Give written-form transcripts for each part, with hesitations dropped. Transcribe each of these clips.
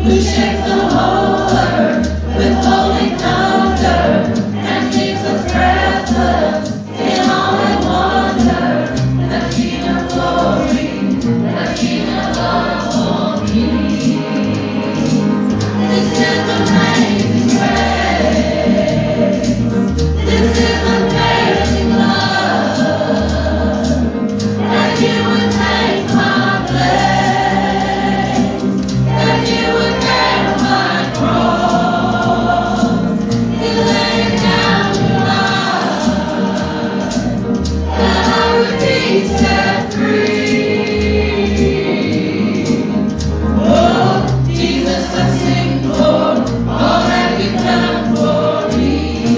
who shakes the whole earth with holy thunder and gives us breathless in awe and wonder. The King of glory, the King of all kings. This is amazing grace. This is unfailing love. That you would take my place, that you would bear my cross. You laid down your life, that I would be set free. Oh, Jesus, I sing for all that you've done for me.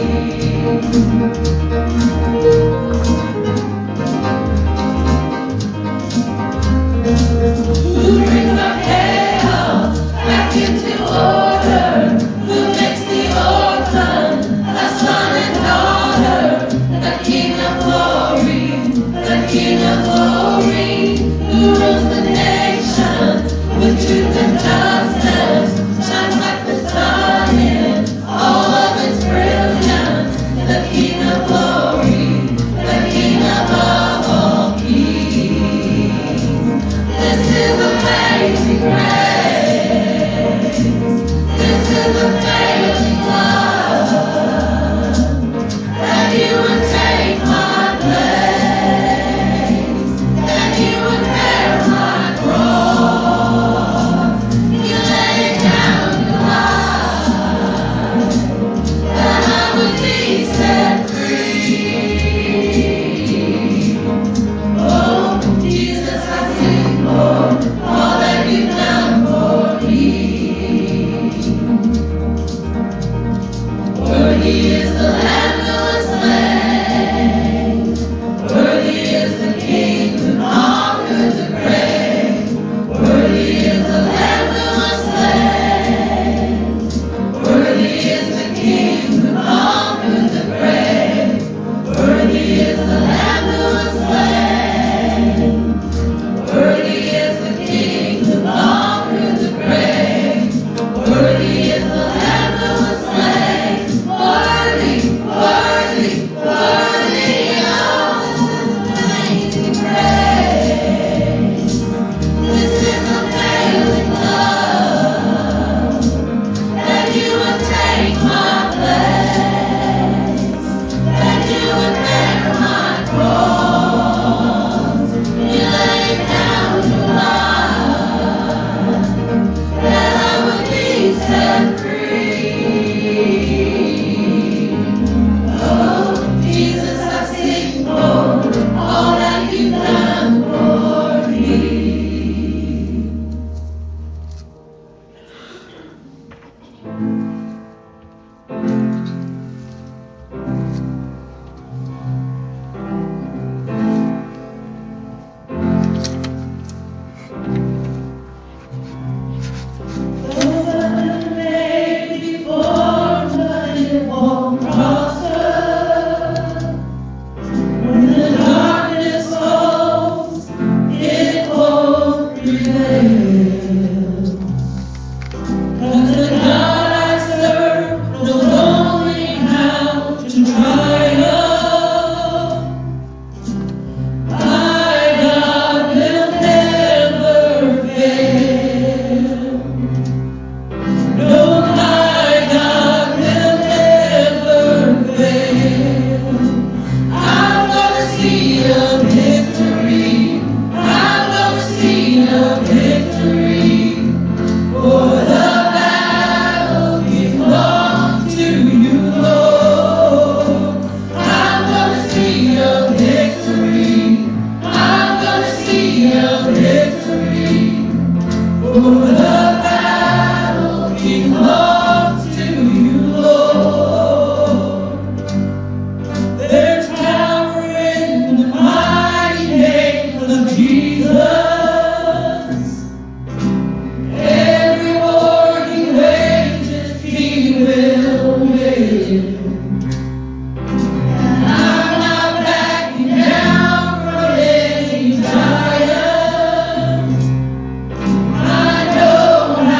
Who brings our chaos back into order? Who makes the orphan a son and daughter? The King of glory, the King of glory, who rules the nations with truth and justice, shines like the sun in all of its brilliance. The King of glory, the King of all kings. This is amazing grace. This is unfailing love. That you would take my place, that you would bear my cross. You laid down your life, that I would be set free. Oh, Jesus, I sing for all that you've done for me. Worthy is the Lamb who was slain. Worthy is the King who conquered the grave. Worthy is the Lamb who was slain. Worthy is the King who conquered the grave. Worthy is the Lamb who was slain. Worthy is the King who conquered the grave. Worthy is the Lamb who was slain. Worthy, worthy, worthy of amazing grace. This is unfailing love. That you would take my place, that you would bear my cross. You laid down your life, that I would be set free. Oh, Jesus, I sing for all that you've done for me. The weapon may be formed, but it won't prosper. When the darkness falls, it won't prevail. 'Cause the God I serve knows only how to triumph. My God will never fail. No, my God will never fail. I'm gonna see a victory. I'm gonna see a victory. For the battle belongs to you, Lord. I'm gonna see a victory. I'm gonna see a victory. For the battle belongs to you, Lord. There's power in the mighty name of Jesus. Every war he wages, he will win. And I'm not backing down from any giant. I know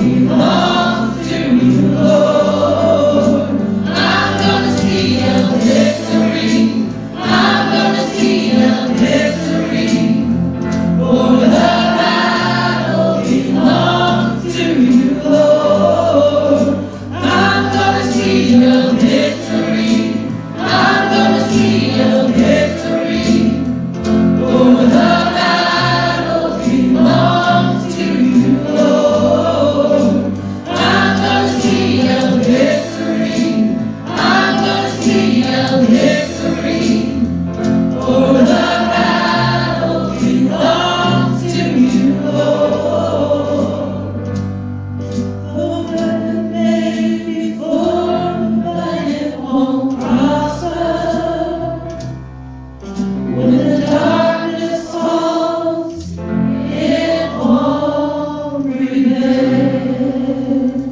belongs to you, Lord. I'm gonna see a victory. I'm gonna see a victory. For the battle belongs to you, Lord. I'm gonna see a victory. I'm gonna see a victory. For the battle belongs to you, Lord. I'm gonna see a victory. I'm gonna see a victory. For the battle belongs to you, Lord. The weapon may be formed, but it won't prosper. When the darkness falls, it won't prevail.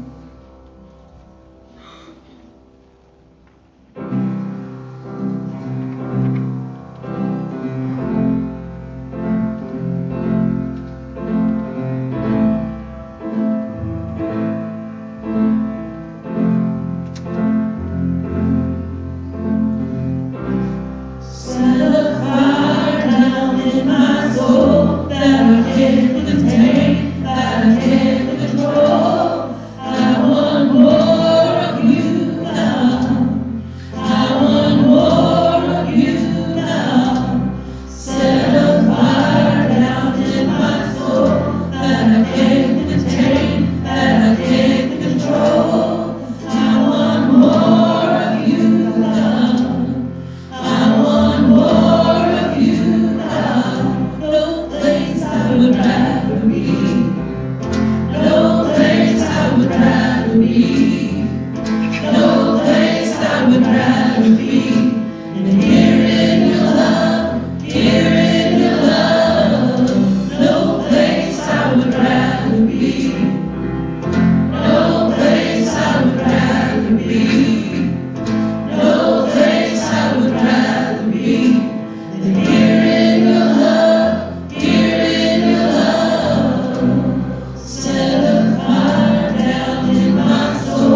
Set a fire down in my soul that I can't contain, that I can't control. I want more of you now. I want more of you now. Set a fire down in my soul that I can't contain, that I can't control. I want more of you now. I want more of you now. No place I would rather be. No place I would rather be. No place I would rather be than here in your love, here in your love. No place I would rather be. No place I would rather be. No place I would rather be than here in your love, here in your love. Set a fire down in my soul.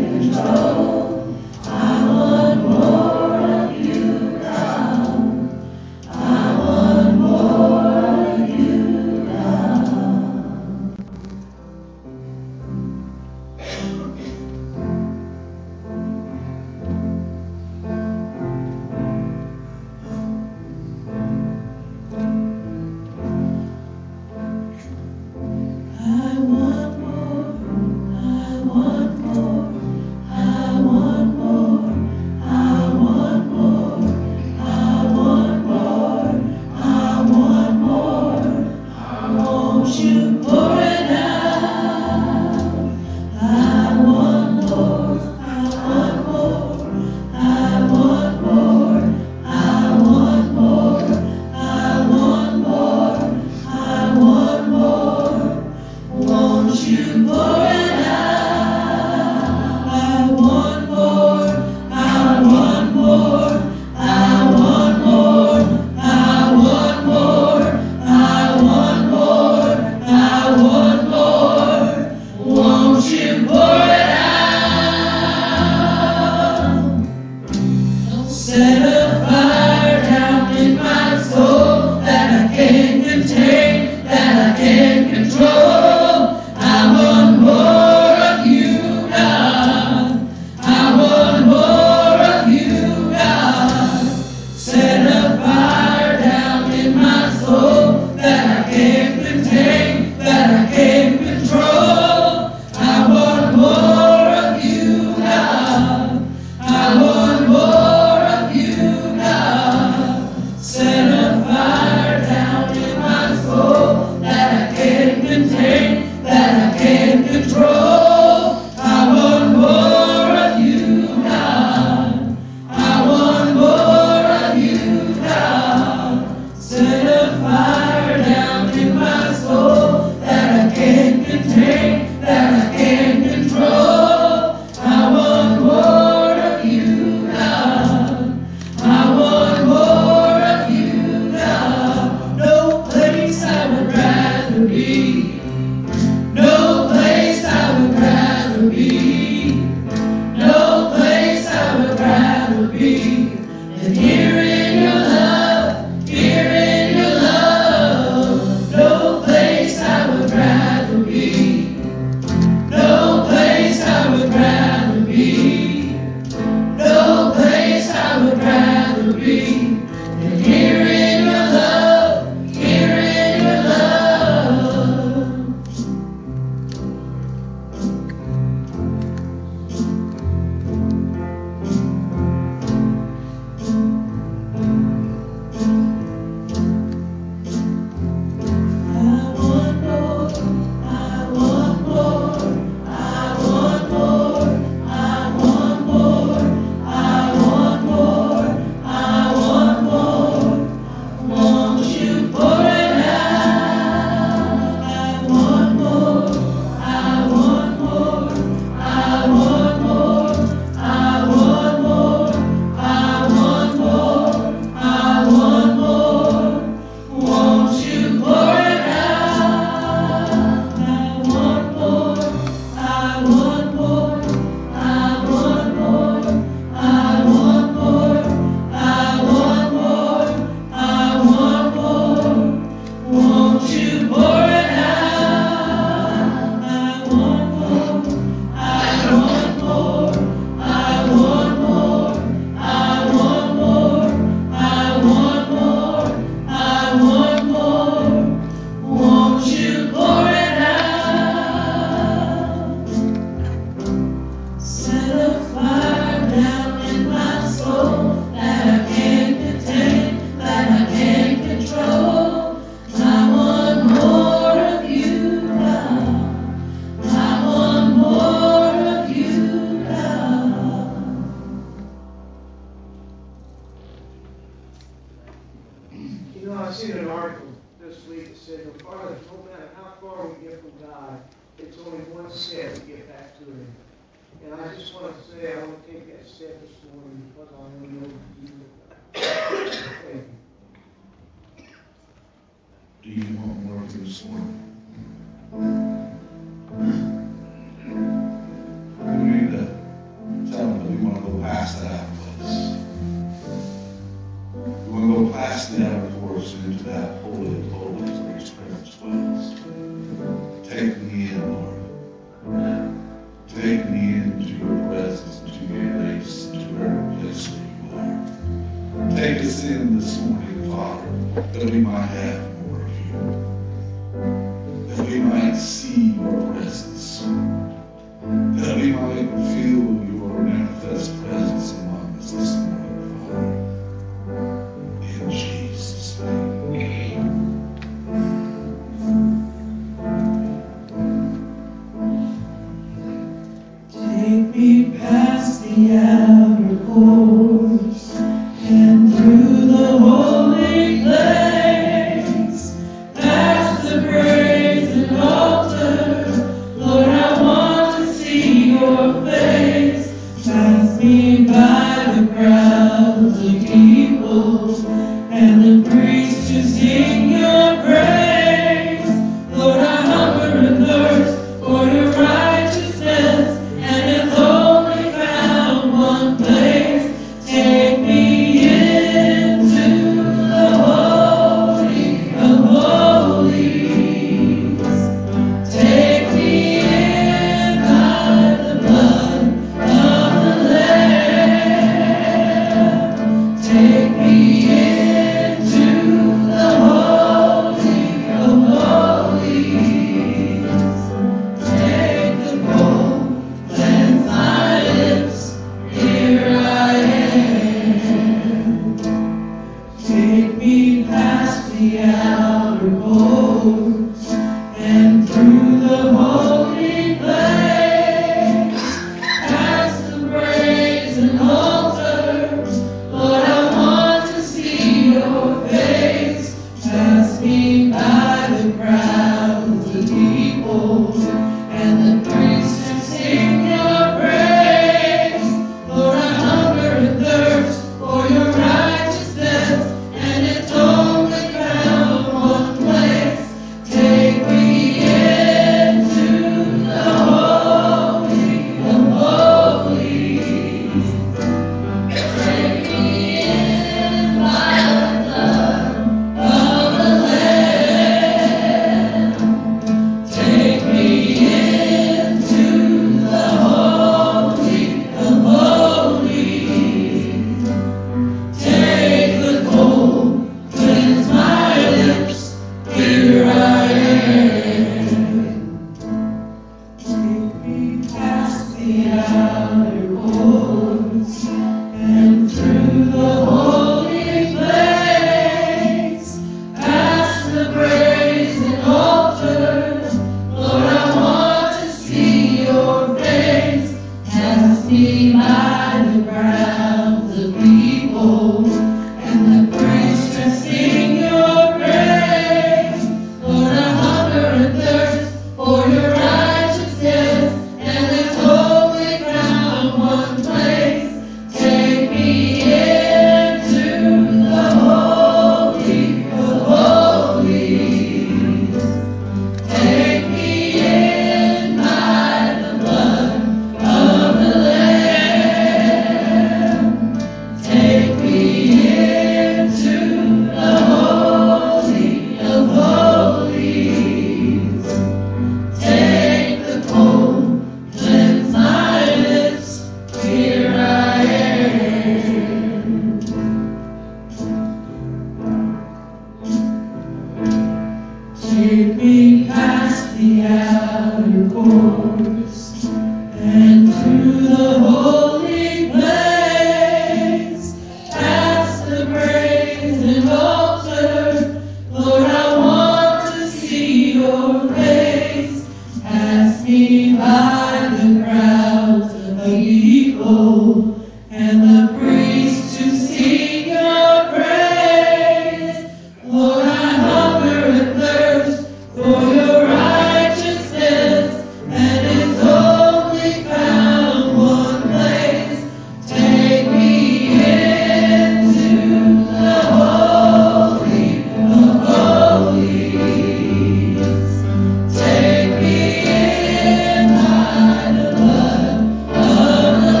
courts and to the holy place, past the brazen altar. Lord, I want to see your face. Pass me by the crowds of people and the priests who sing your praise. Lord, I hunger and thirst for your righteousness, and it's only found one place. Take me into the holy of holies. Take me in by the blood of the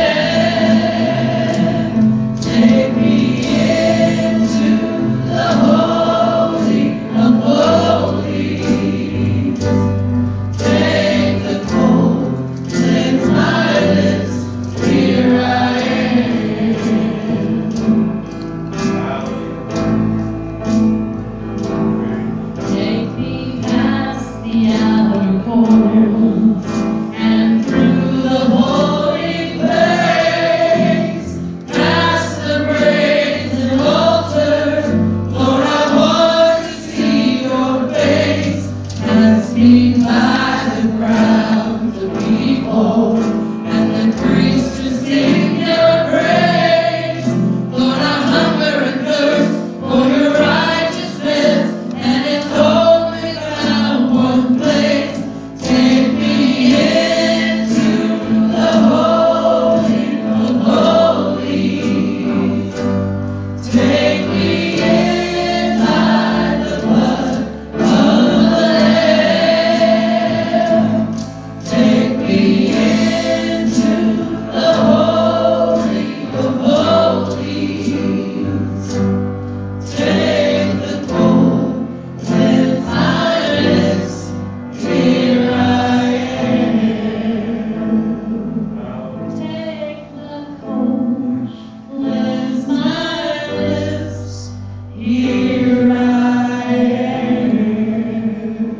Lamb. Take me into the holy of holies. Take the cold, cleanse my lips. Here I am. Take me past the outer court and through the holy place, past the brazen altar. Lord, I want to see your face. Pass me by the crowds of people and the priests who sing your praise. Lord, I hunger and thirst for your righteousness, and it's only found one place. Take me into the holy of holies. Take me in by the blood of the Lamb. Take me into the holy of holies. Take the cold, cleanse my lips. Here I am. Take the cold, cleanse my lips. Here I am.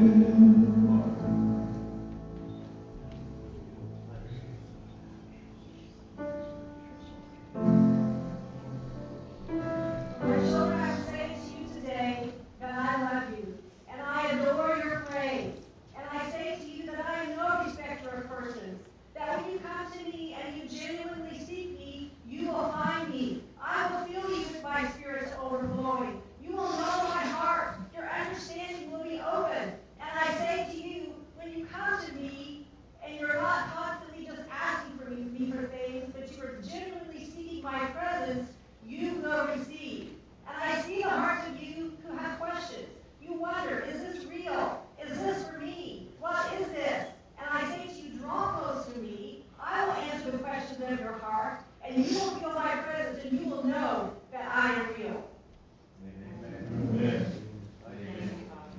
My children, I say to you today that I love you, and I adore your praise. And I say to you that I am no respecter of persons, that when you come to me and you genuinely seek me, you will find me. I will fill you with my spirit overflowing. You will know my heart. Your understanding will be open. And I say to you, when you come to me, and you're not constantly just asking for me for things, but you are genuinely seeking my presence, you will receive. And I see the hearts of you who have questions. You wonder, is this real? Is this for me? What is this? And I say to you, draw close to me. I will answer the questions of your heart, and you will feel my presence, and you will know that I am real. Amen. Thank you, Father.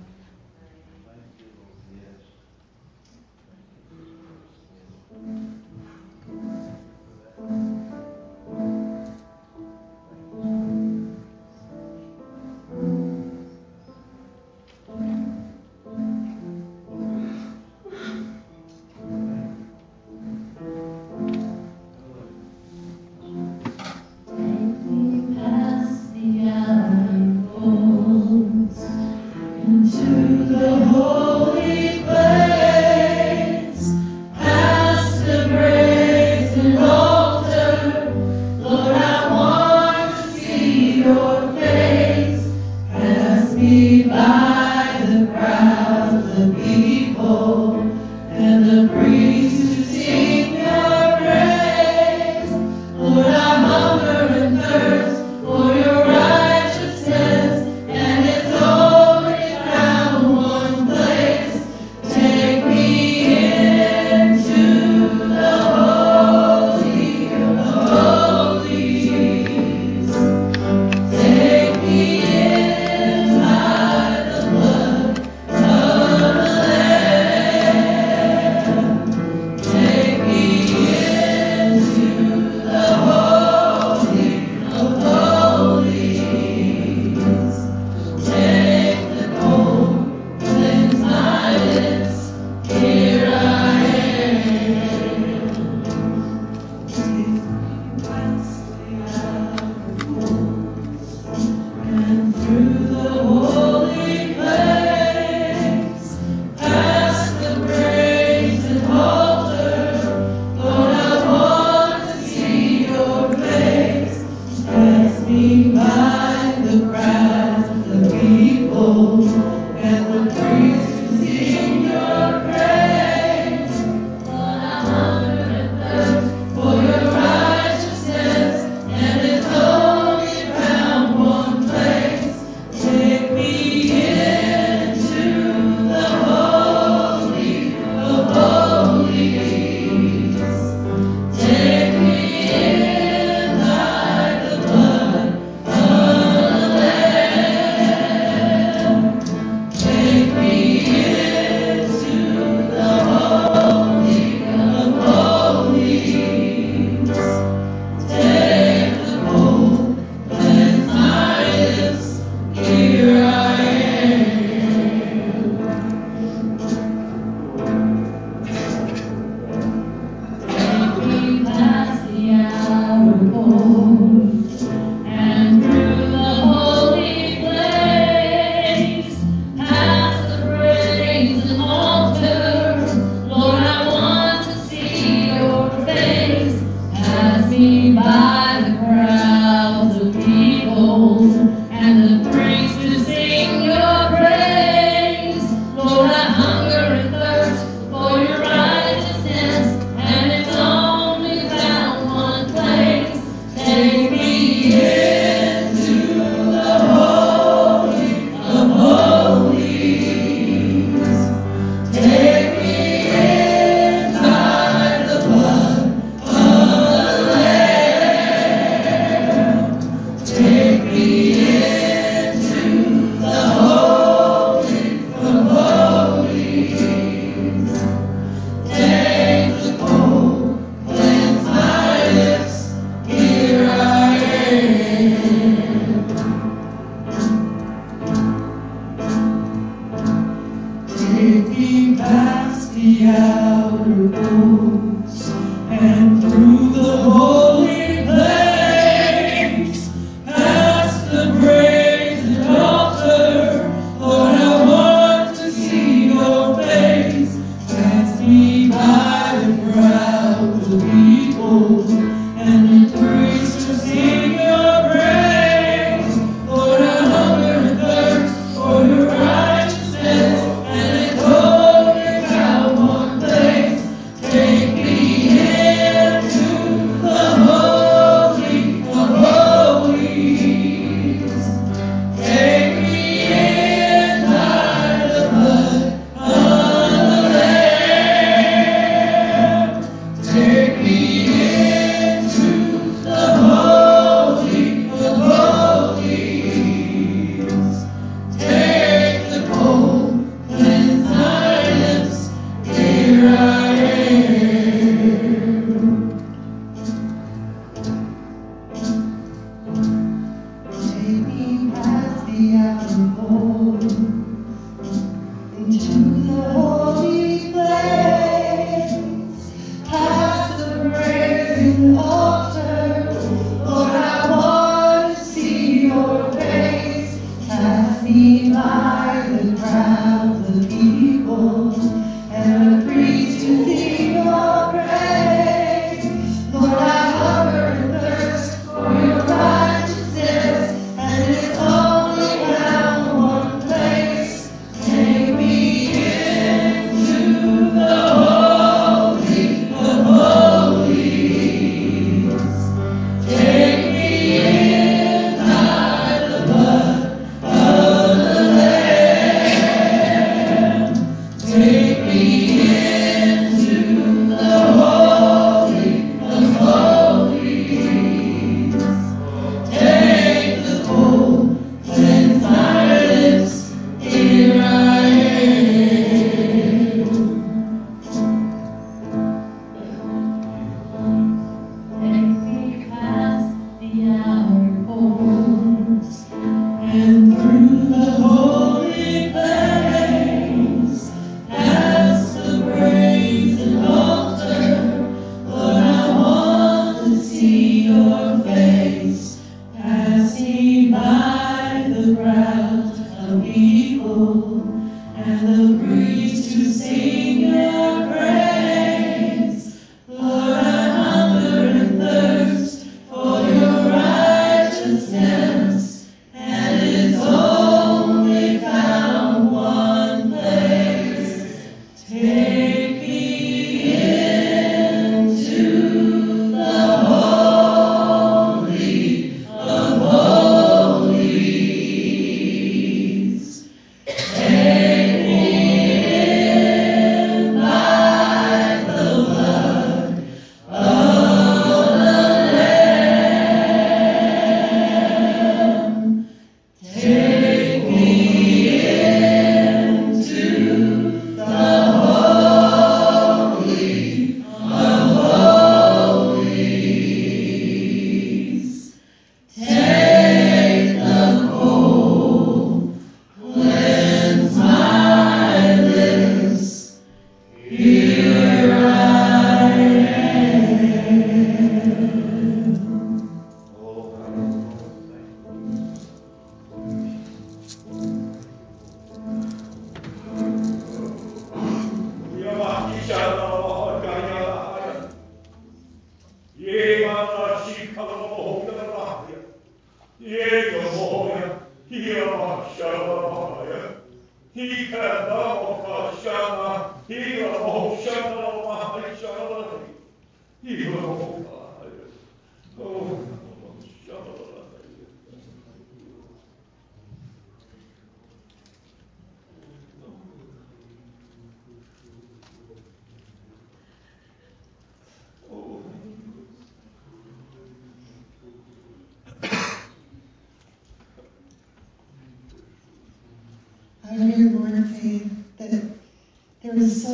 Take me past the outer courts into the holy place, past the brazen altar. Lord, I want to see your face. Pass me by the crowds of people and the priests who sing your praise. Lord, I hunger and thirst for your righteousness, and it's only found one place. Take me into the holy of holies. Take me in by the blood of the Lamb.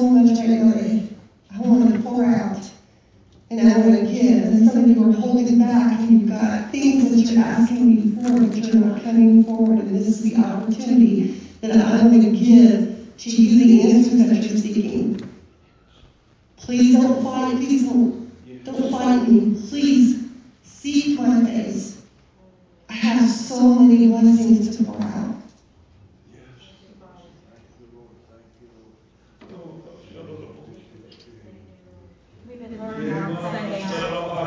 much right now that I want to pour out and I want to give. And some of you are holding back and you've got things that you're asking me for, but you're not coming forward. And this is the opportunity that I want to give to you the answers that you're seeking. Please don't fight. Please don't fight me. Please seek my face. I have so many blessings to pour out. We've been learning on Sunday night.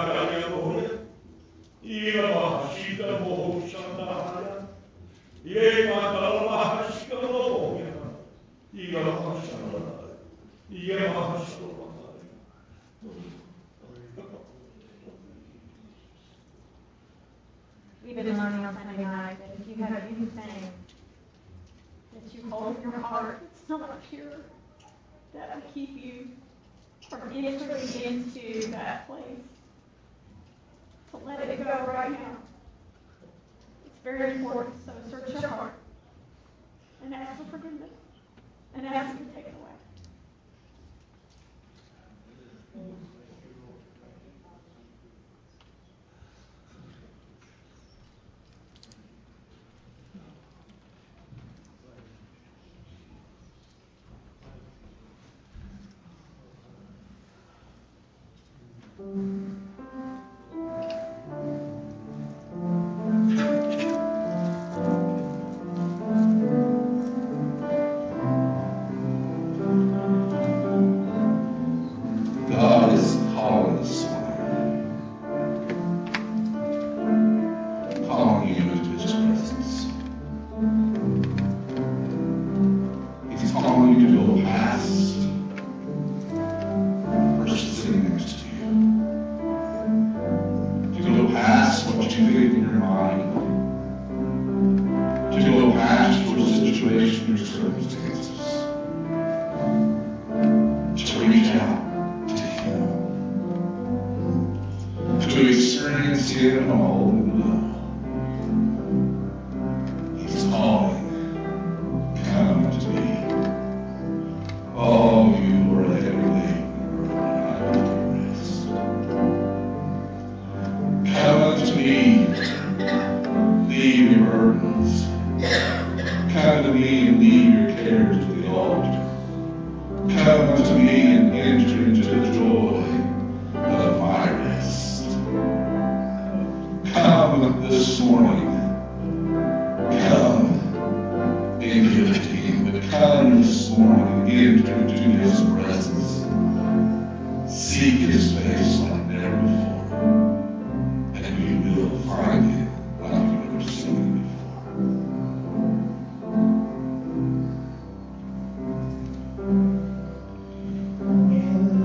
We've been learning on Sunday night that if you have anything that you hold in your heart that's not pure, that will keep you from entering into that place. To let it go right now. It's very important. So search your heart and ask for forgiveness and ask Him to take it away. God is calling this morning, calling you into His presence. He's calling you to go past the person sitting next to you, to go past what you think in your mind, to go past your situation, your circumstances, to reach out to Him, to experience Him all in love. He's calling, come to me. All you who are heavy laden and burdened, I will give you rest. Come unto me, leave your burdens. Come to me and leave your cares to the altar. Come unto me and enter into the joy of my rest. Come this morning. Come and give it to Him. But come this morning and enter into His presence. Seek His face like never before. And you will find Him like you've never seen Him before. And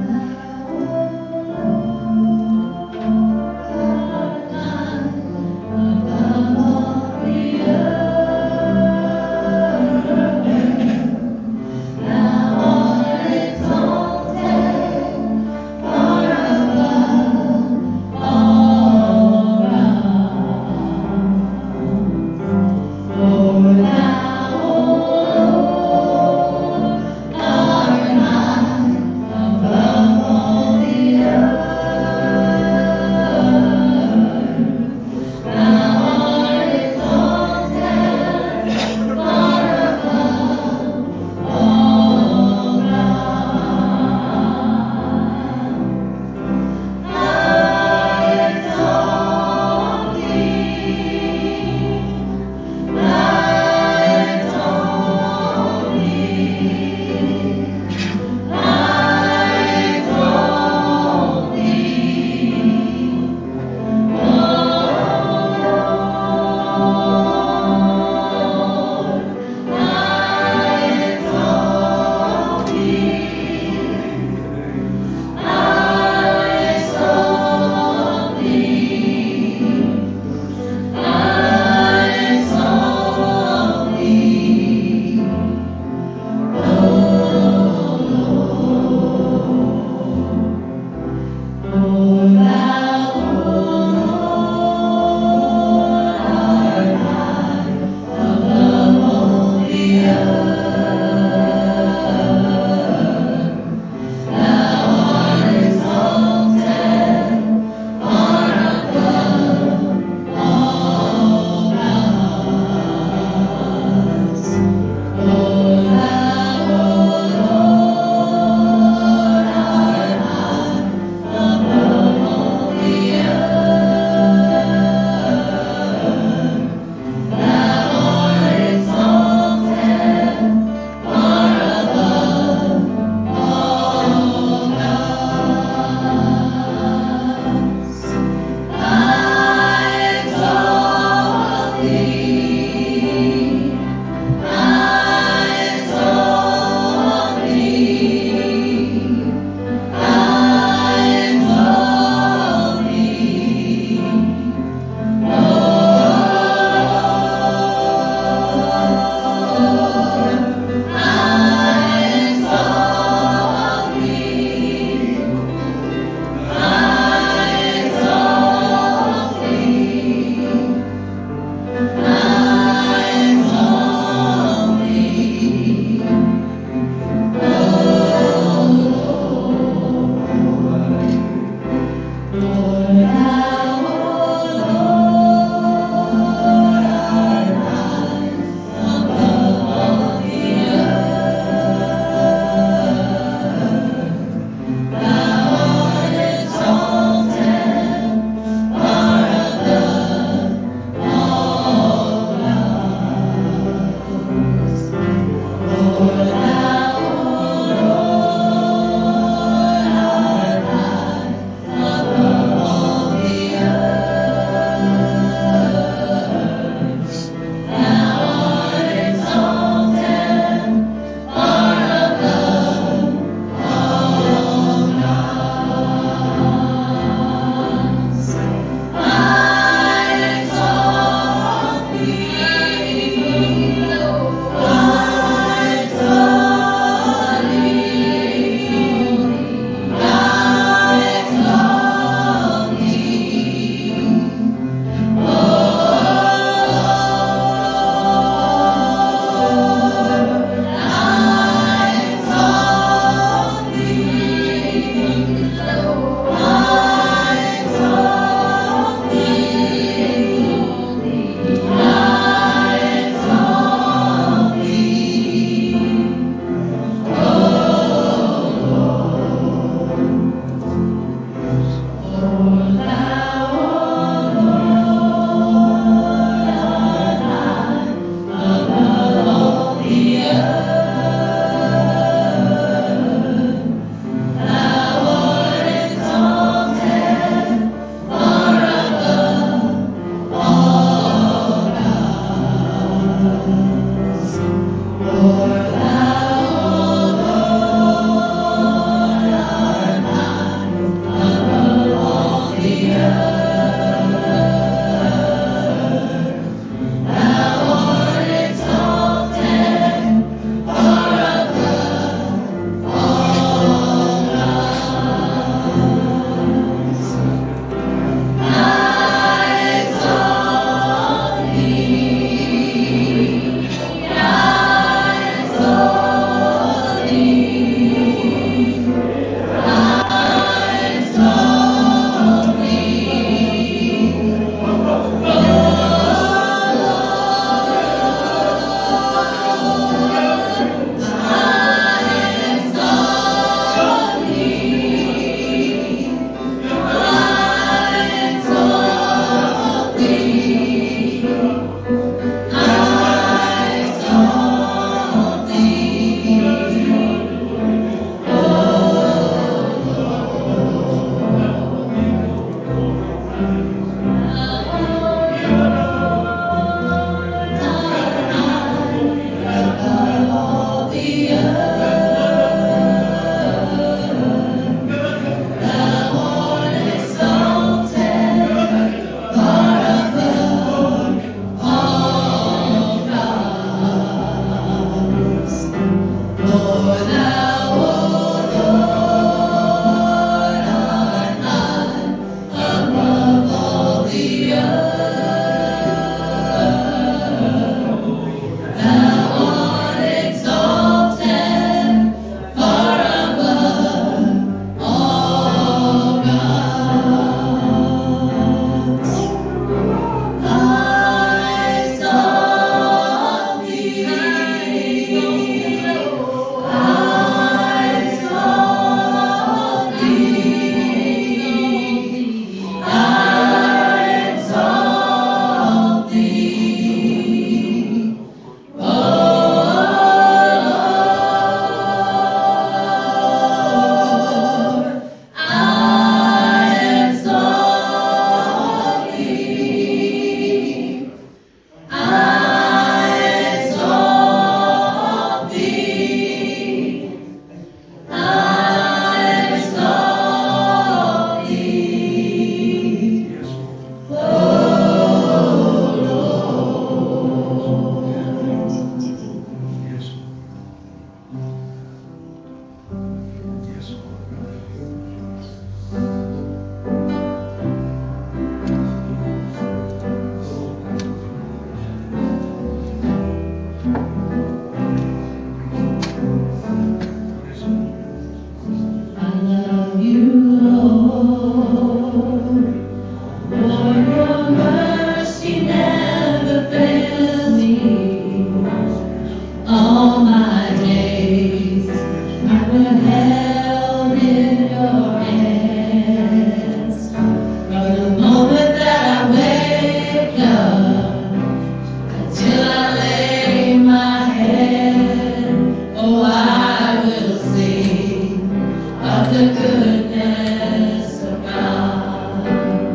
held in your hands. From the moment that I wake up till I lay my head, oh, I will sing of the goodness of God.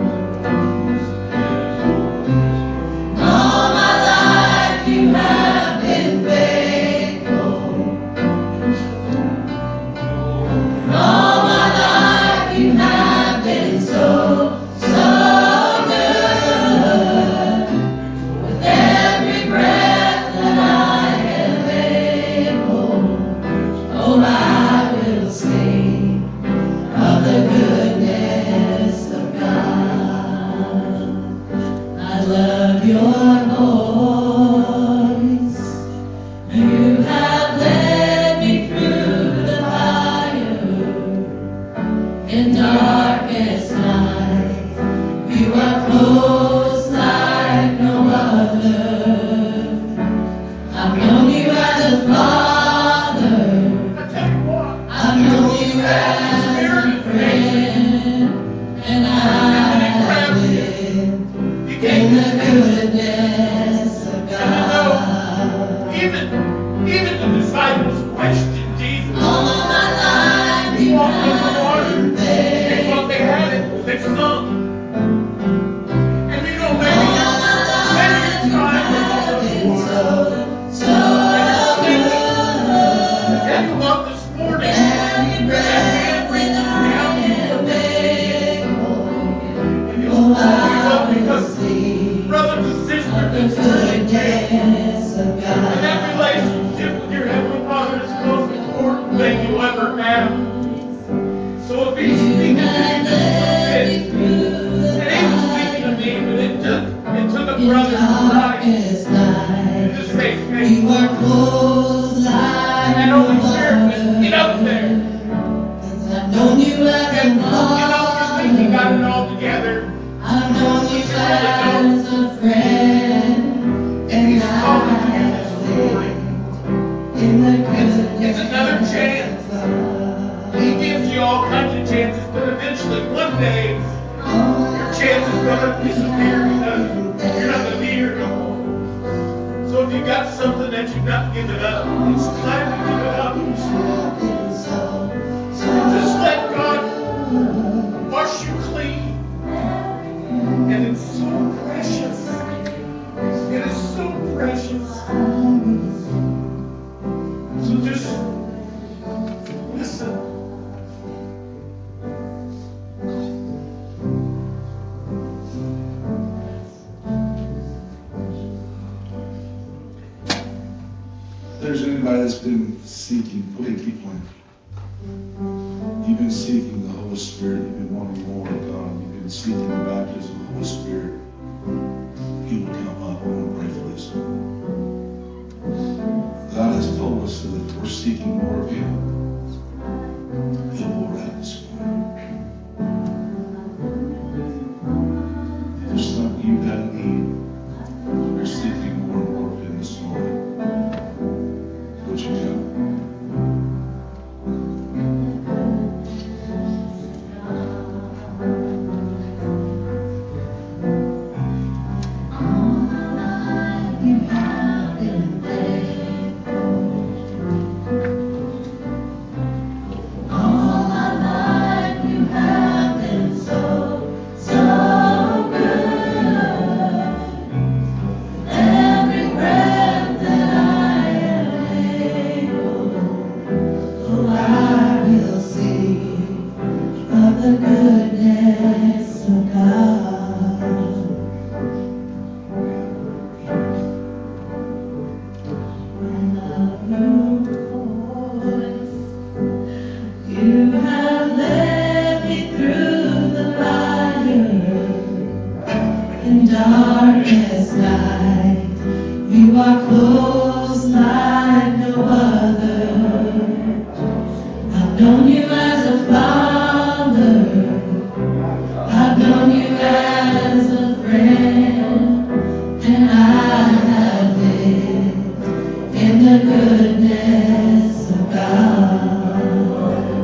All my life you have been faithful. All my life you have been so, so good. With every breath that I am able, oh, I will sing of the goodness of God. I love your voice. You have led me through the fire in darkest night. You are close like no other. I've known you as a father. I've known you as a friend. And I have lived in the goodness of God. Even the disciples questioned Jesus. All my life you Walked on the have water. been They thought they had it. They sunk. And maybe all my maybe life you're you trying to walk have on the been water. so, so good. Maybe what this morning, Every that breath hand that reaches I down to am able, and he'll oh, pull you I up will because sing brothers and of sisters, the it's really real. goodness of God. And that relationship with your Heavenly Father is the most important thing you'll ever have. So if He's speaking to you just a little bit, and He was speaking to me, but it took a brother inside to just say, hey, You are close like and that Holy Spirit went, get up there. I've known you as a And father. you think you got it all together, I've known you but you really don't. as a friend. And He's calling to you this morning. In the goodness It's another chance. He gives you all kinds of chances, but eventually one day your chance is going to disappear because you're not going to be here anymore. So if you've got something that you've not given up, it's time to give it up. And just let God wash you clean. And it's so precious. It is so precious. So just listen. If there's anybody that's been seeking, go ahead, keep playing. You've been seeking the Holy Spirit. You've been wanting more of God. You've been seeking the baptism of the Holy Spirit. He will come up. I want to pray for this. God has told us that if we're seeking more of Him, He'll pour out this morning. If there's something you've got a need, you're seeking more and more of Him this morning, would you come? The goodness of God. I love your voice. You have led me through the fire in darkest night. You are close like no other. I've known you as a father. I've known you as a friend, and I have lived in the goodness of God.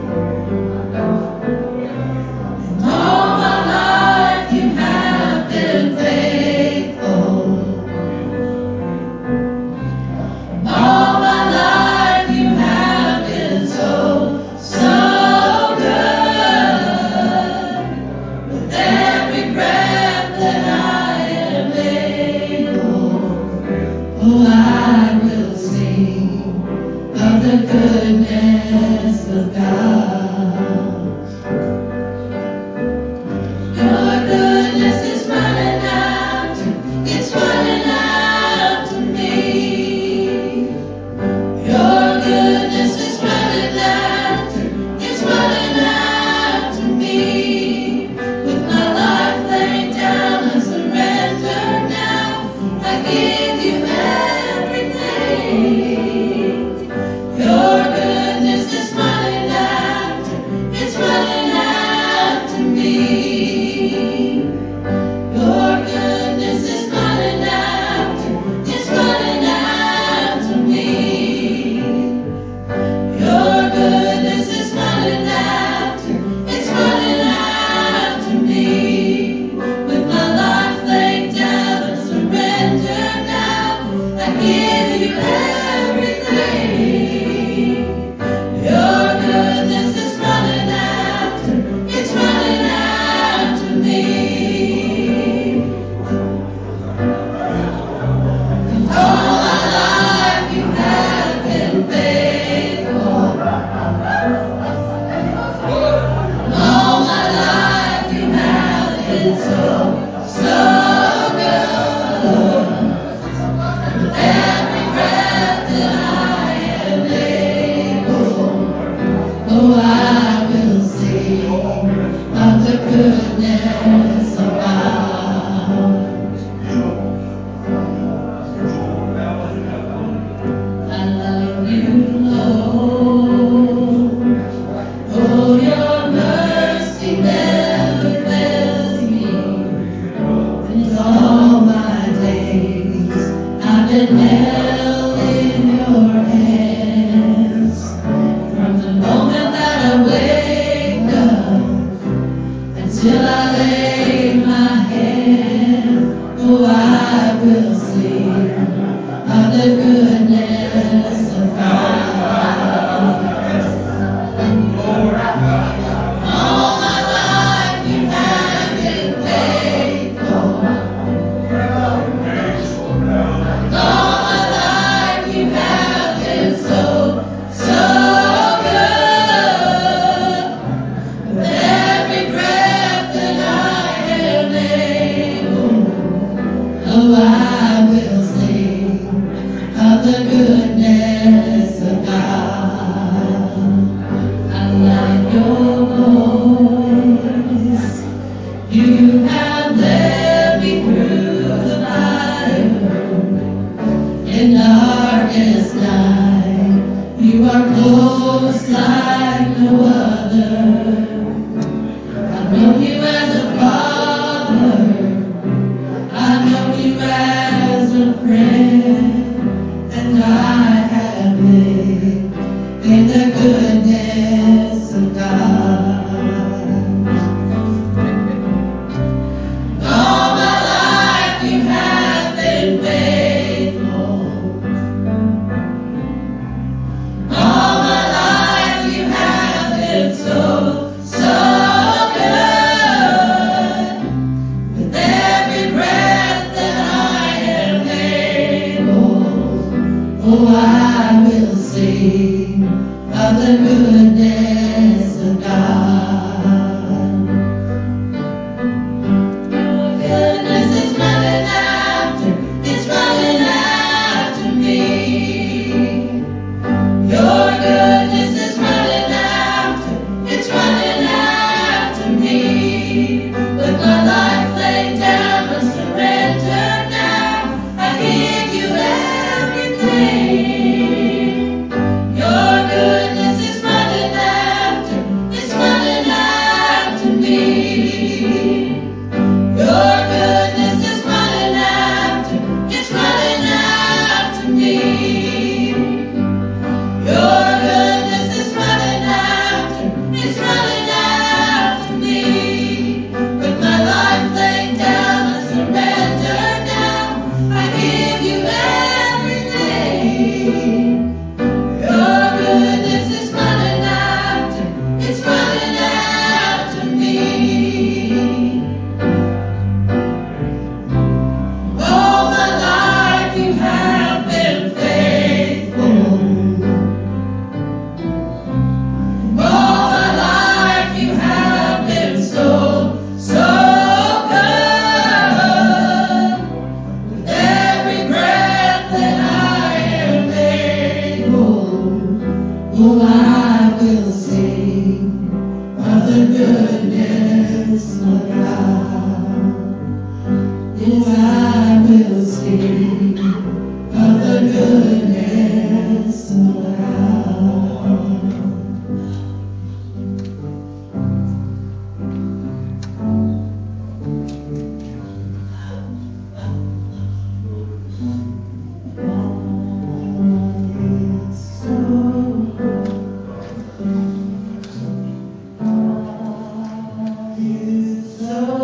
sing of the goodness of God. I love you, Lord. Oh, your mercy never fails me. And all my days I've been held in your hands. From the moment that I wake up until I lay my head, oh, I will sing of the goodness of God. All my life you have been faithful. All my life you have been so, so good. With every breath that I am able, oh, I will sing of the goodness of God. I like your voice. You have led me through the fire in darkest night. You are close like no other. I've known you as a father. I've known you as a friend. And I have lived in the goodness of God. All my life you have been faithful. All my life you have been so, so good. With every breath that I am able, oh, I will sing of the goodness of God. Your goodness is running after, it's running after me. Your goodness is running after, it's running after me. With my life laid down, I surrender now. I give you everything. Your goodness is running after, it's running after me. Your goodness is running after, it's running after me. Your goodness is running after, it's running after me. With my life laid down, I surrender now. I give you everything. Your goodness is running after, it's running after me. All my life you have been faithful. All my life you have been so, so good. With every breath that I am able, oh, I will sing of the goodness of God. Oh, I will sing of the goodness of God. So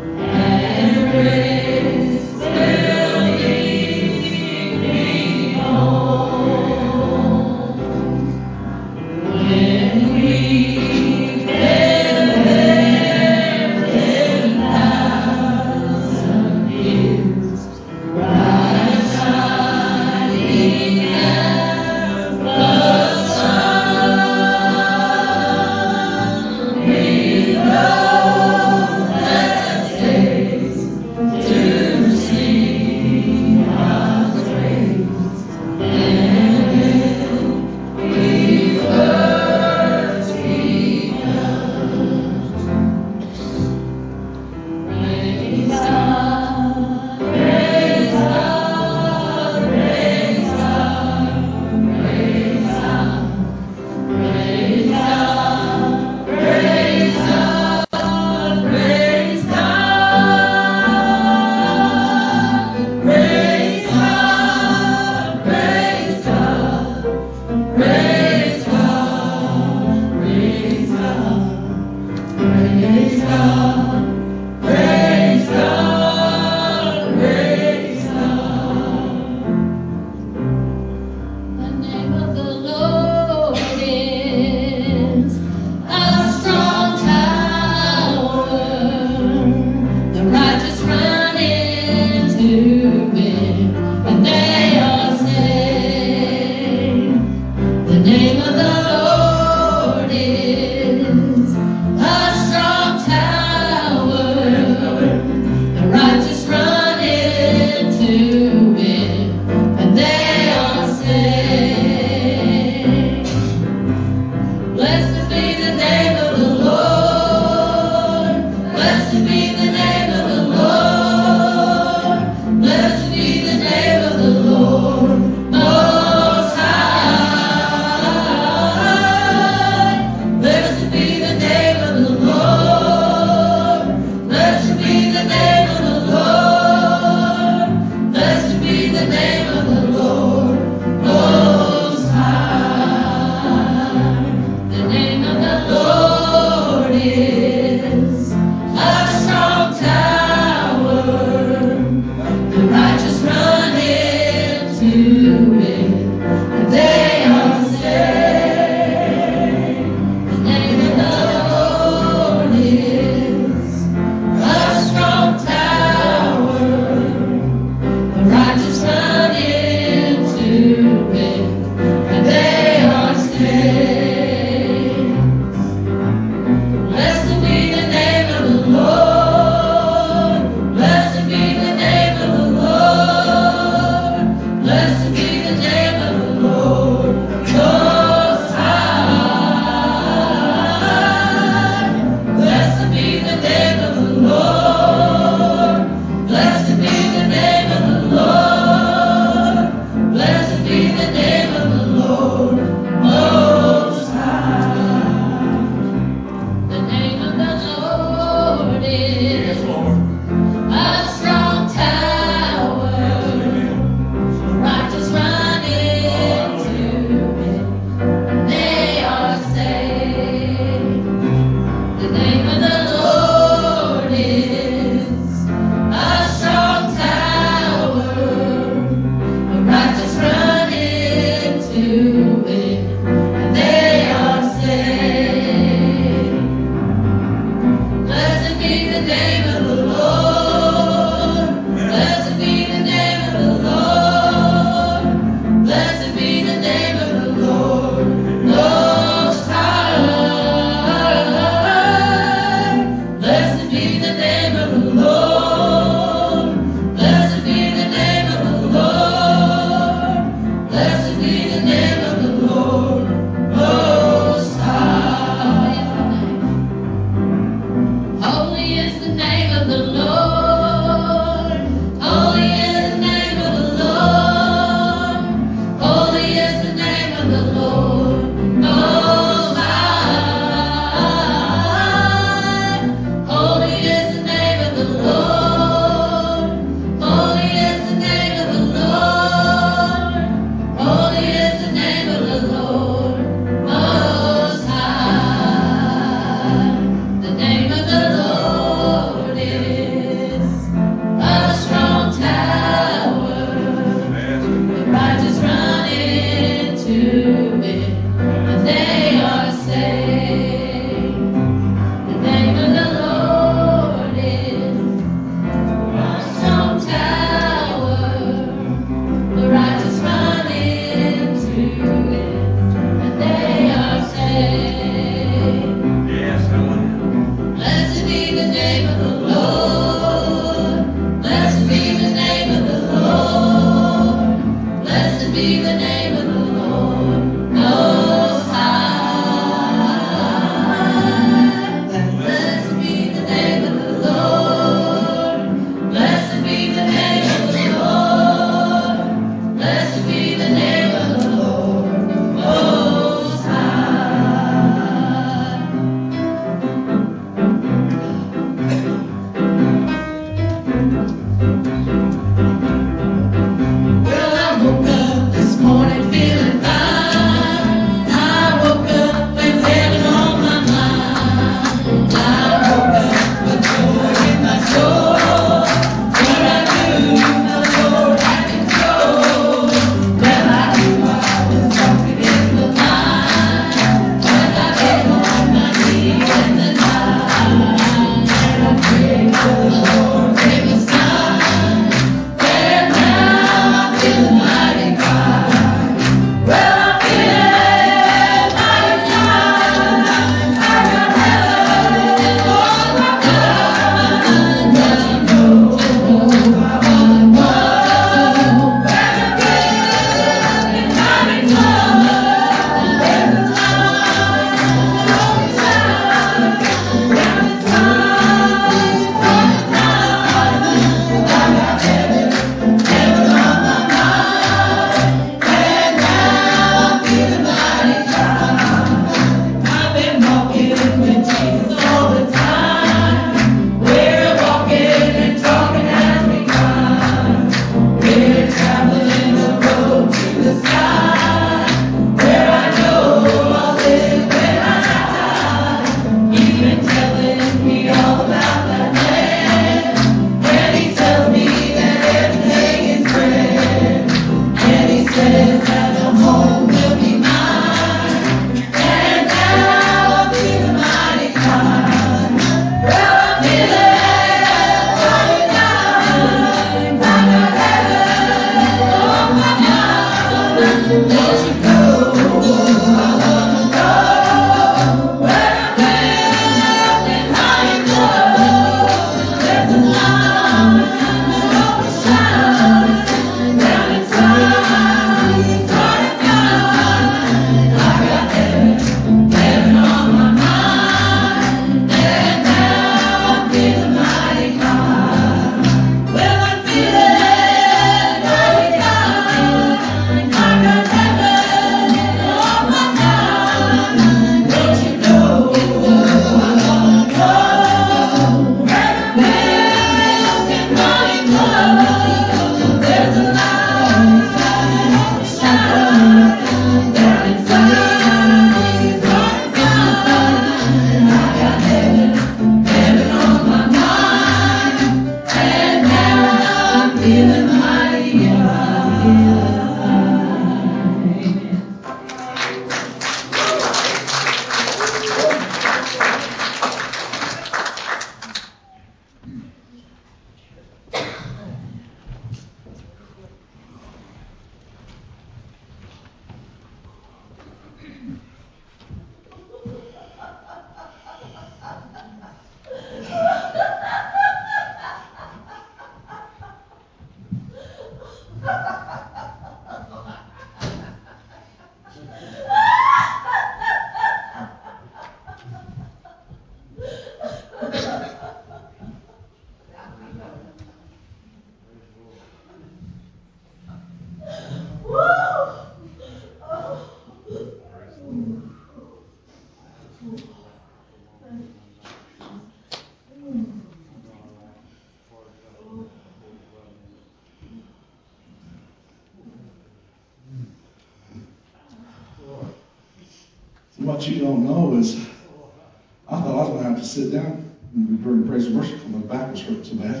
So what you don't know is, I thought I was going to have to sit down during praise and worship because my back was hurting so bad.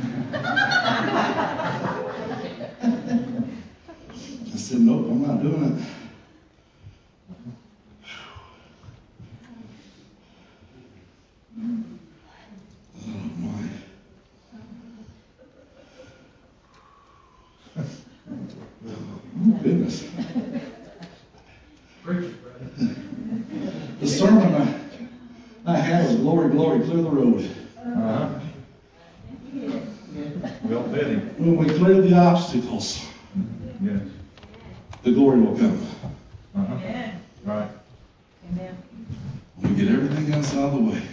I said, nope, I'm not doing it. Oh my. Oh, goodness. The sermon I had was glory, glory, clear the road. Well fitting. When we clear the obstacles, Yes. the glory will come. Amen. Right. Amen. When we get everything else out of the way,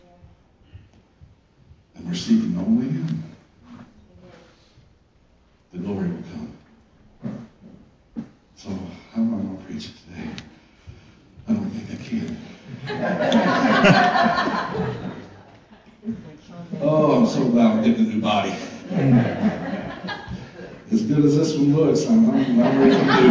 and we're seeking only Him, the glory will come. So, how am I going to preach it today? I don't think I can. Oh, I'm so glad I'm getting a new body. As good as this one looks, I'm ready to do.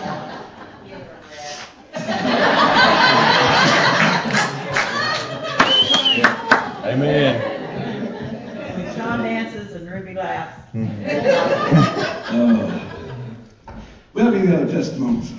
Amen. When Sean dances and Ruby laughs. We have any other testimonies?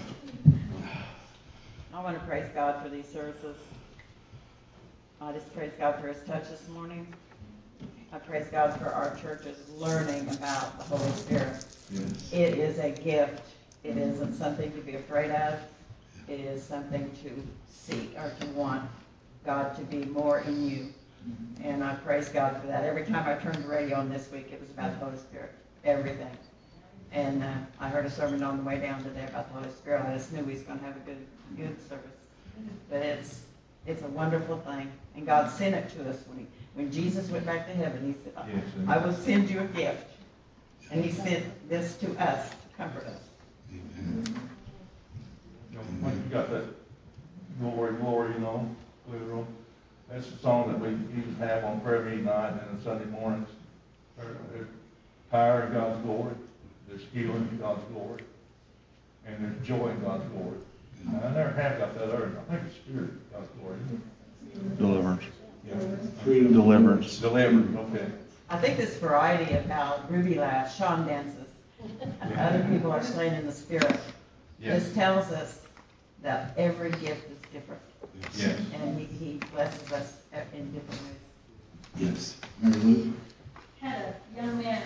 I want to praise God for these services. I just praise God for His touch this morning. I praise God for our churches learning about the Holy Spirit. Yes. It is a gift. It isn't something to be afraid of. It is something to seek or to want God to be more in you. And I praise God for that. Every time I turned the radio on this week, it was about the Holy Spirit. Everything. And I heard a sermon on the way down today about the Holy Spirit. I just knew we was going to have a good service. But it's a wonderful thing. And God sent it to us when Jesus went back to heaven. He said, I will send you a gift. And He sent this to us to comfort us. Amen. When you got that glory, glory, clear the room. That's the song that we even have on prayer meeting night and on Sunday mornings. There's power in God's glory. There's healing in God's glory. And there's joy in God's glory. And I never have got that other. I think it's spirit of God's glory, isn't it? Deliverance. Yeah. Freedom. Deliverance. Delivered, okay. I think this variety about Ruby laughs, Sean dances, and other people are slain in the Spirit. Yes. This tells us that every gift is different. Yes. And he blesses us in different ways. Yes. Mary Lou? Had a young man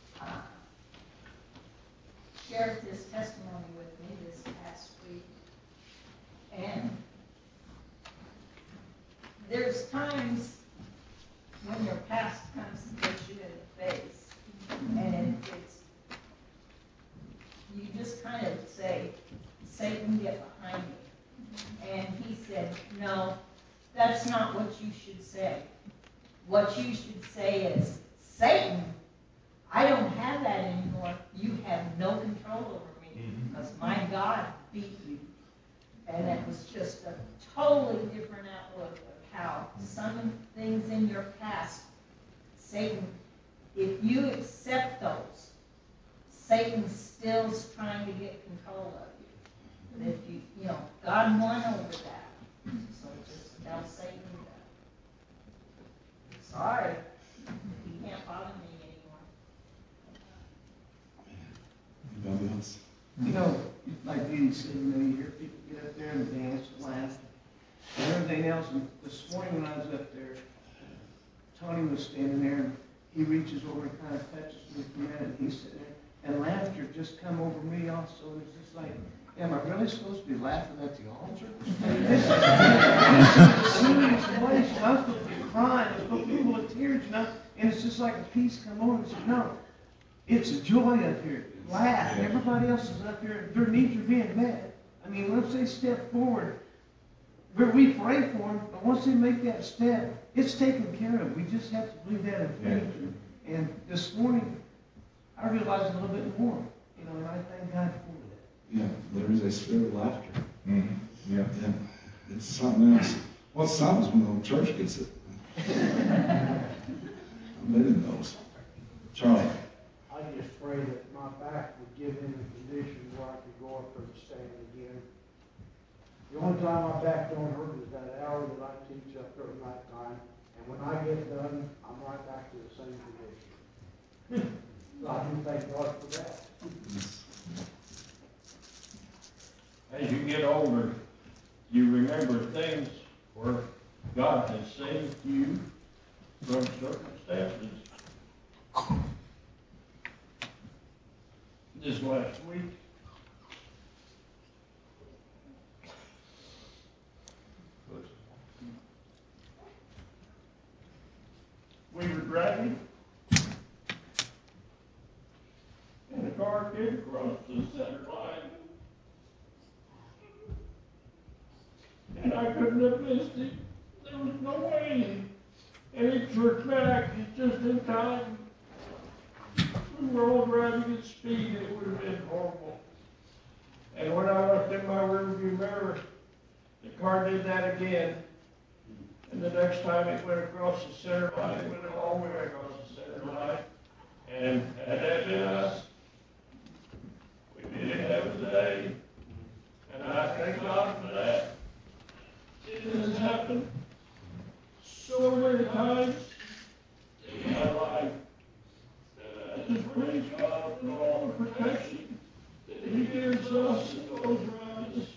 shared his testimony with me this past week. And there's times when your past comes to get you in the face. And it's, you just kind of say, Satan, get behind me. And he said, no, that's not what you should say. What you should say is, Satan, I don't have that anymore. You have no control over me because my God beat you. And it was just a totally different outlook of how some things in your past, Satan, if you accept those, Satan's still trying to get control of you. But if you God won over that. So just tell Satan that. Sorry, you can't bother me anymore. Anybody else? Like Dee said, you hear people get up there and dance and laugh and everything else. And this morning when I was up there, Tony was standing there and he reaches over and kind of touches me for a minute and he's sitting there and laughter just come over me also. And it's just like, am I really supposed to be laughing at the altar? This is the serious place. And I'm supposed to be crying. I'm supposed to be full of tears, And it's just like a peace come over and say, no, it's a joy up here. Laugh. Everybody else is up here. Their needs are being met. I mean, once they step forward, But we pray for them, but once they make that step, it's taken care of. We just have to believe that in faith. And this morning, I realized a little bit more, and I thank God for that. Yeah, there is a spirit of laughter. Mm-hmm. Yeah. It's something else. Well, it sounds when the whole church gets it. Nobody knows. Charlie. I just pray that my back would give him a condition where I could go up there and stand again. The only time my back don't hurt is that hour that I teach up there at night time. And when I get done, I'm right back to the same condition. So I do thank God for that. As you get older, you remember things where God has saved you from circumstances. This last week, we were driving, and the car came across the center line, and I couldn't have missed it. There was no way. And he jerked back just in time. We were all driving at speed. It would have been horrible. And when I looked in my rearview mirror, the car did that again. And the next time it went across the center line, it went all the way across the center line. And had that been us, we didn't have a day. And I thank God for that. It has happened so many times in my life. And I just praise God for all the protection that He gives us and those around us.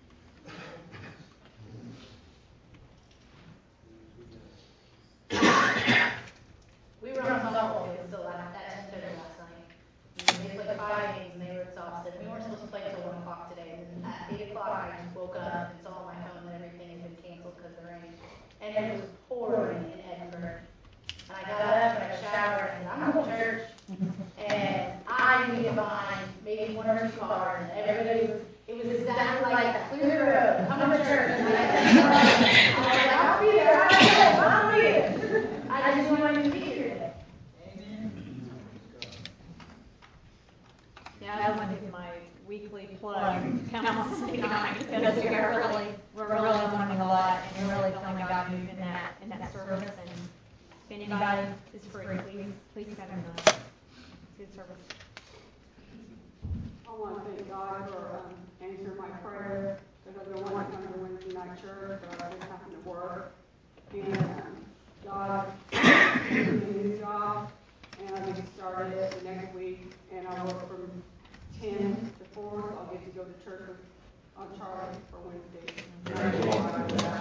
We were on softball field still at 10:30 last night. They played 5 games and they were exhausted. We weren't supposed to play until 1 o'clock today. And at 8 o'clock, I just woke up and saw on my phone that everything had been canceled because of the rain. And it was pouring in Edinburgh. And I got up and I showered and I'm going to church. And I knew get behind maybe 1 or 2 cars. And everybody was, it was exactly like that. Clear the road, come to church. And I was like, I'll be there. I'll be there. I just knew I knew to be here today. Yeah, I want to give my weekly plug Council City night because we're really learning a lot and we're really feeling God move in that service. And if anybody is free, please come and it's good service. I want to thank God for answering my prayer because I've been wanting to come to Wednesday night church, but I've been having to work. And God gave me a new job, and I get started the next week, and I'll work from 10 to 4. I'll get to go to church on Charlie for Wednesday. And I thank God for that.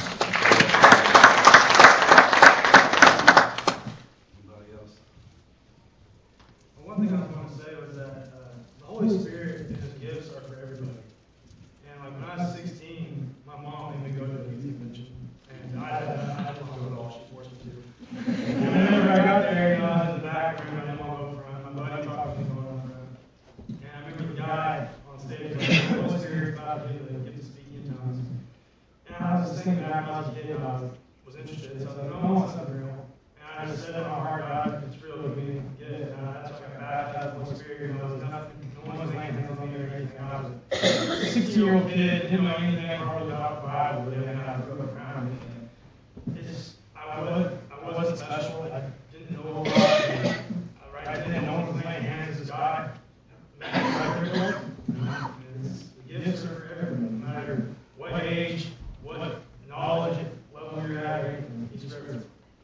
Anybody else? Well, one thing I was going to say was that the Holy Spirit and His gifts are for everybody. And like when I was 16, my mom made me go to a youth convention. And I didn't want to go at all. She forced me to. And whenever I got there, I was in the back room. I didn't want to go up front. My buddy talked to me going up front. And I remember the guy on stage like, the Holy Spirit's about to get to speak in tongues. And I was just thinking back when I was a kid, I was interested. So I was like, no, I want something real. And I just said in my heart, God, it's real with me. Get it. And that's why I got baptized in the Holy Spirit. There was nothing. No one was laying hands on me or anything. I was a 16-year-old kid, didn't know anything hardly about the Bible, really, and I grew up around it. I wasn't special. I didn't know a lot. I didn't know one was laying hands. This God met me right there. The gifts are for everyone, no matter what age, what knowledge level you're at, or anything. He's for everyone.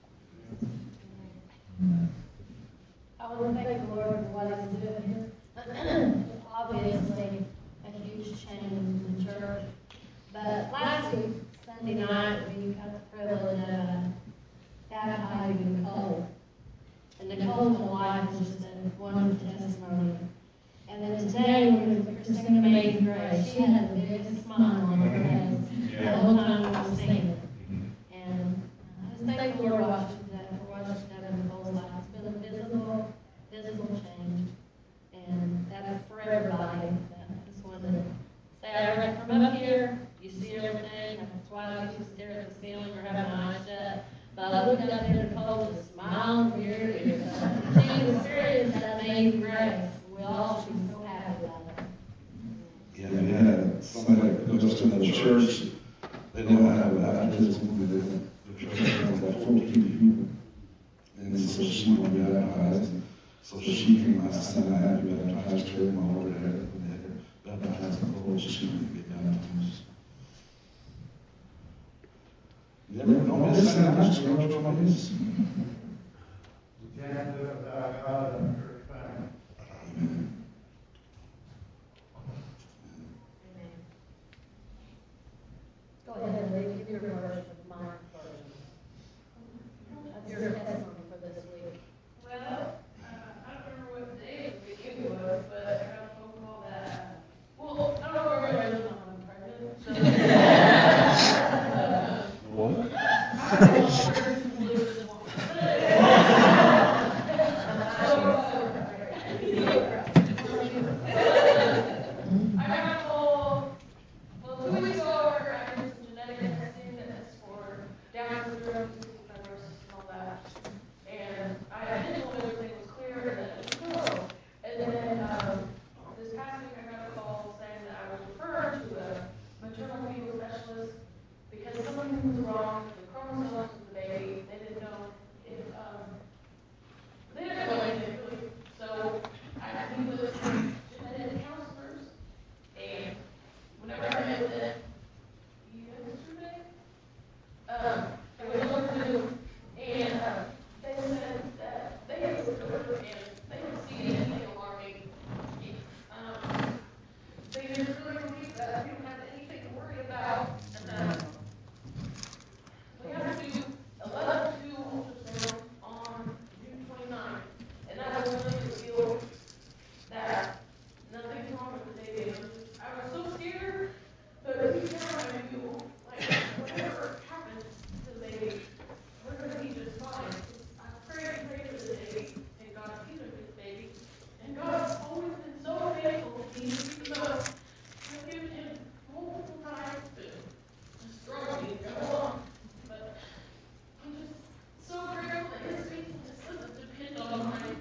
I want to thank the Lord for what He's doing here. Obviously, a huge change in the church. But last week, Sunday night, we got the privilege of baptizing Nicole. And Nicole's life is just a wonderful testimony. And then today, we're going to sing Amazing Grace. She had the biggest smile on her face the whole time we were singing. And I just thank the Lord for watching that in Nicole's life. It's been a visible change. And that's for everybody. I just wanted to say I read from up here. You see everything. That's why I looked up there and told us, smile from ear to ear. She was serious, that amazing grace. We all should be so happy about it. Yeah, we had somebody that goes to another church, they don't have a baptism, the church has about 14 people. And so she wanted to be baptized. So she came last Sunday night, we baptized her, and all over there, and they had baptized her clothes, she didn't get baptized. You never don't miss Sunday night, just go to church on this. You can't live without God in a church family. Amen. Go ahead, Lee, give your version of my version. That's your testimony for this week. Well, I don't remember what day of the week it was, but I got a phone call that, well, I don't know where everybody lives on, I'm pregnant, so. What? I don't know what person believes this one. I got a call, well, 2 weeks ago, I did some genetic testing that's for Down syndrome, cystic fibrosis, and all that. And I did told everything was clear and that it was no. And then this past week I got a call saying that I was referred to a maternal fetal specialist because something was wrong with the chromosomes of the baby. They didn't know if they didn't know anything really. So I meet with genetic counselors, and whenever I met with them yesterday, it was over Zoom, and they said that they looked over and they didn't see anything alarming. They just really believe that we don't have anything to worry about, and that we have to do a level 2 ultrasound on June 29th, and that will really reveal that nothing's wrong with the baby. I was so scared, but deep down I knew, like, whatever happens to the baby, we're going to be just fine. I prayed and prayed for the baby, and God given me the baby, and God's always been so faithful to me, even though I've given him multiple times to struggle me to go along. But I'm just so grateful that his faithfulness doesn't depend on mine.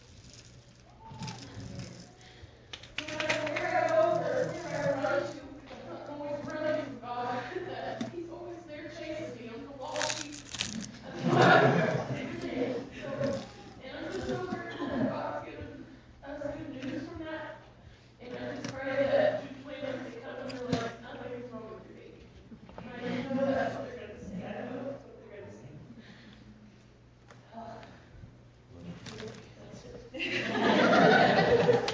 No matter where I go or where I run to, I'm always running from God, that he's always there chasing me. I'm the lost sheep. That's what every day. So, and I'm just so grateful that God's given us good news from that. And I just pray that June 29th they come and they're like, nothing's wrong with your baby. And I know that's what they're going to say. I know that's what they're going to say. That's it.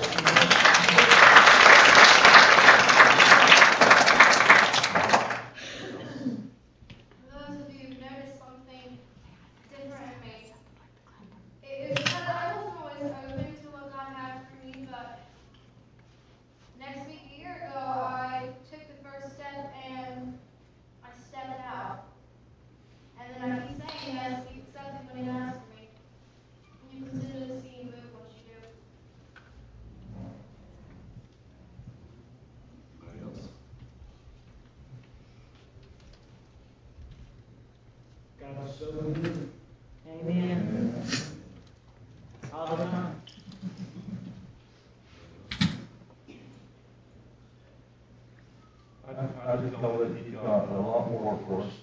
For those of you who've noticed something different in me, it was because I wasn't always open to what God had for me, but next week, a year ago, I took the first step and I stepped out. And then I keep saying yes, keep accepting what he has for me. And you consider to see him move what you do. Anybody else? God's so good. Amen. All the time. I just know that he's got a lot more for us.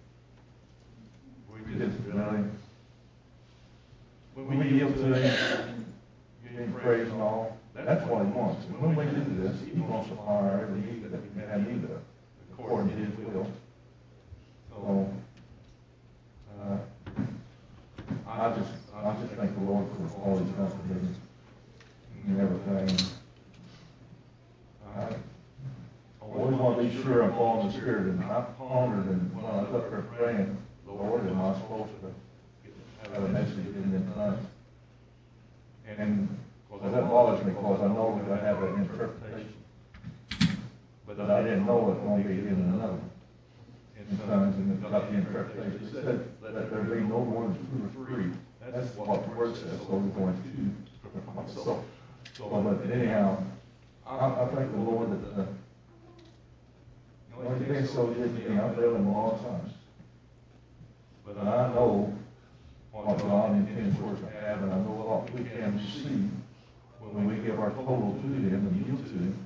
We just really, when we yield to him, give him praise and all, that's what he wants. And when we do this, he wants to supply our every need that we have need of, according to his will. So, I just thank the Lord for all he's done for me and everything. I always want to be sure I'm following the Spirit, and I pondered, and when I was up there praying, Lord, am I supposed to have a message in them tongues? And well, that bothers me because I know that I have an interpretation, but I didn't know it won't be given another in tongues, and got the interpretation. It said that there be no more than 2 or 3. That's what the word says. So we're going to. But anyhow, I thank the Lord that the only thing so good to me, I failed him a lot of times. But I know God intends for us to have, and I know what we can receive when we give our total to Him and yield to Him.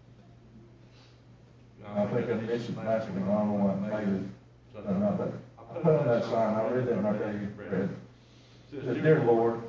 I think I mentioned last week, I don't know what maybe, but I put on that sign, I read that in our daily bread. It says, "Dear Lord,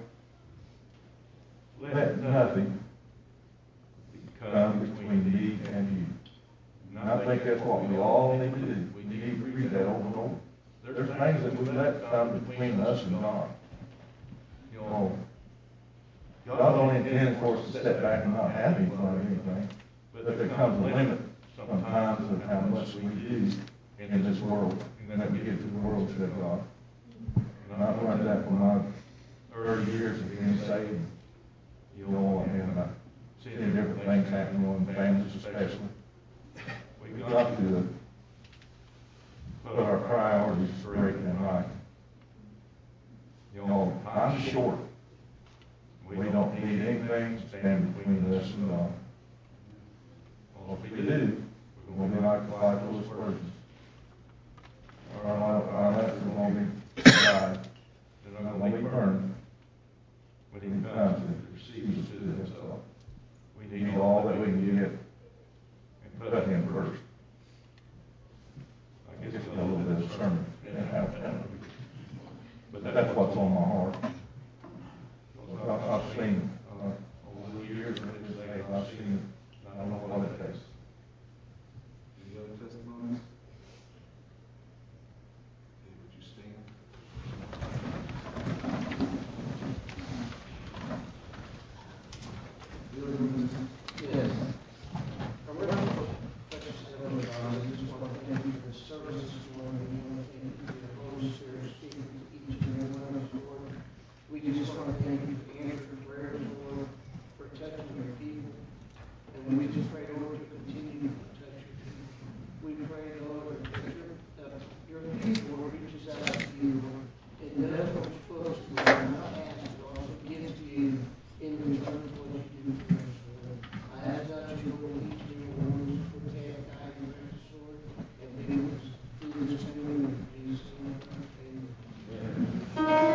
let nothing come between me and you." And I think that's what we all need to do. We need to read that over and over. There's things that we let come between us and God. You know, God don't intend for us to step back and not have any fun or anything, but there comes a limit sometimes of how much we do in this world, and that we give to the world instead of God. And I've learned that from my early years of being saved, you know, and seeing different things happening in families especially. We've got to put our priorities straight and right. You know, time's short. We don't need anything to stand between us and God. Well, if we do, we're going to be like the 5 foolish virgins. Our lamps are going to be dried. They're not going to be burned. When He comes and receives us to Himself, we need all that we can get and put Him first. I guess it's got a little bit of sermon in that, but that's what's on my heart. I've seen over the years of this day, I've seen it. I don't know what it takes. Any other testimonies? Okay, would you stand? Yes. Our wonderful, precious Heavenly Father, we just want to thank you for the service this morning. We want to thank you for the Holy Spirit speaking to each and every one of us, Lord. We just want to thank you for answering prayers, Lord, for touching your people. And we just pray, Lord, to continue to touch your people. We pray, Lord, that your people reaches out to you, Lord. It does what